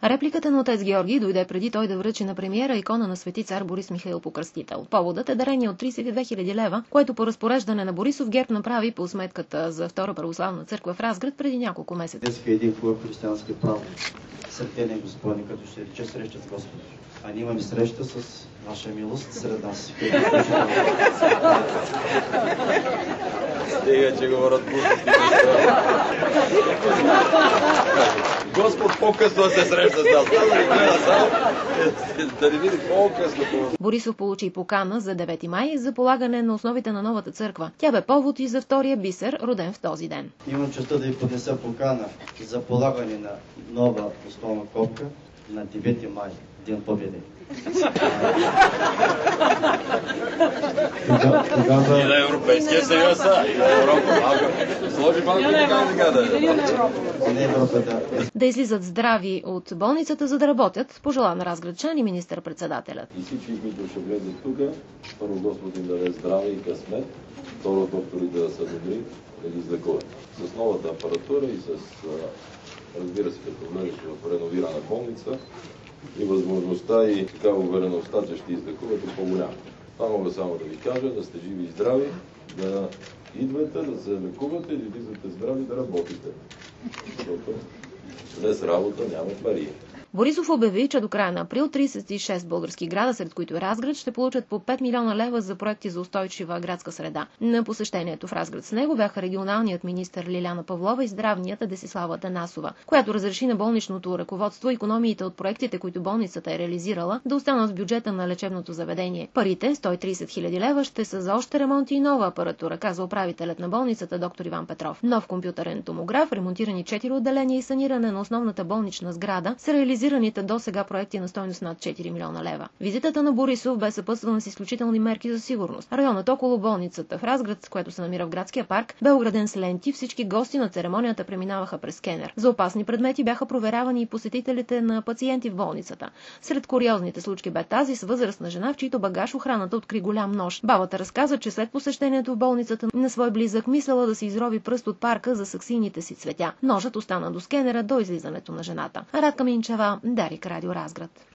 Репликата на отец Георги дойде преди той да връчи на премиера икона на свети цар Борис Михаил Покръстител. Поводът е дарение от 32 000 лева, което по разпореждане на Борисов ГЕРБ направи по сметката за Втора православна църква в Разград преди няколко месеца. Днес е един хубав християнски празник. Сърдение Господне, като ще рече среща с Господа. А ние имаме среща с ваша милост сред нас. Стига, че говорят глупости. Господ по-късно се среща с нас. Да не види по-късно. Борисов получи покана за 9 май за полагане на основите на новата църква. Тя бе повод и за втория бисер, роден в този ден. Имам честта да ви поднеса покана за полагане на нова основна копка на 9 май, Ден Победы. И на Европейския съюз, и на Европа. Сложи малко така да. Да излизат здрави от болницата, за да работят, пожела на разградчан и министър-председателят. И всички, които ще влезат тук, първо Господ им даде здраве и късмет, второ докторите да са добри, да ги излекуват. С новата апаратура и с, разбира се, като влезеш в реновирана болница, и възможността и така увереността, че ще излекувате по-голяма. Това мога само да ви кажа, да сте живи и здрави, да идвате, да се лекувате или да излизате здрави, да работите. Защото без работа няма пари. Борисов обяви, че до края на април 36 български града, сред които е Разград, ще получат по 5 милиона лева за проекти за устойчива градска среда. На посещението в Разград с него бяха регионалният министър Лиляна Павлова и здравният Десислава Атанасова, която разреши на болничното ръководство икономиите от проектите, които болницата е реализирала, да останат в бюджета на лечебното заведение. Парите, 130 хиляди лева, ще са за още ремонти и нова апаратура, каза управителят на болницата доктор Иван Петров. Нов компютърен томограф, ремонтирани 4 отделения и саниране на основната болнична сграда се реализираните до сега проекти на стойност над 4 милиона лева. Визитата на Борисов бе съпътствана с изключителни мерки за сигурност. Районът около болницата в Разград, което се намира в градския парк, бе ограден с ленти. Всички гости на церемонията преминаваха през скенер. За опасни предмети бяха проверявани и посетителите на пациенти в болницата. Сред куриозните случки бе тази с възрастна жена, в чийто багаж охраната откри голям нож. Бабата разказа, че след посещението в болницата на свой близък мислела да се изрови пръст от парка за саксийните си цветя. Ножът остана до скенера до излизането на жената. Радка Минчева, Дарик, Радио Разград.